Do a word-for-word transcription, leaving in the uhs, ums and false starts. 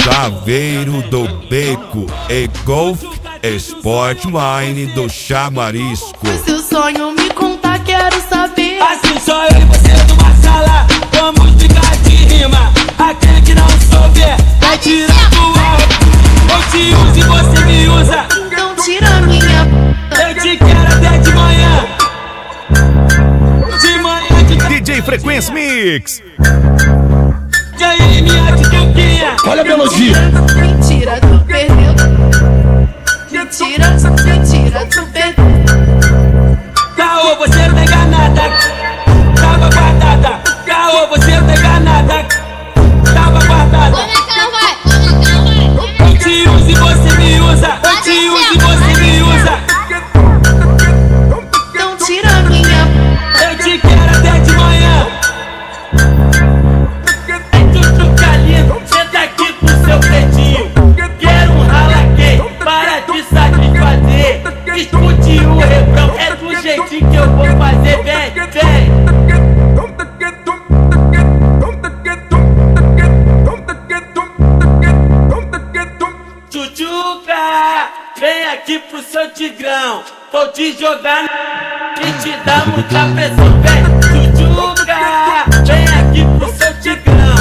Chaveiro do Beco e Golf Sportline do Chamarisco. Se o sonho me contar, quero saber. Assim só eu e você numa sala, vamos ficar de rima. Aquele que não souber, vai tirar do ar. Eu te uso e você me usa. Então tira minha p***. Eu te quero até de manhã. De manhã de D J Frequência Mix. E aí, minha tituquinha. Olha a melodia. Mentira, tu perdeu. Mentira, mentira, tu perdeu. Caô, você não tem nada. Tava guardada. Caô, você não tem nada. Tava guardada. Como é que ela vai? Como é que ela vai? Eu te uso e você me usa. Eu te uso e você me usa. Então tira minha p***. Eu te quero até de manhã. Tchuchuca lindo, senta aqui pro seu pretinho. Quero um ralaquei para te satisfazer. Escute o refrão, é do jeitinho que eu vou fazer. Vem, vem. Tchuchuca, vem aqui pro seu tigrão. Vou te jogar e te dar muita pressão. Vem, Tchuchuca, vem aqui pro seu tigrão.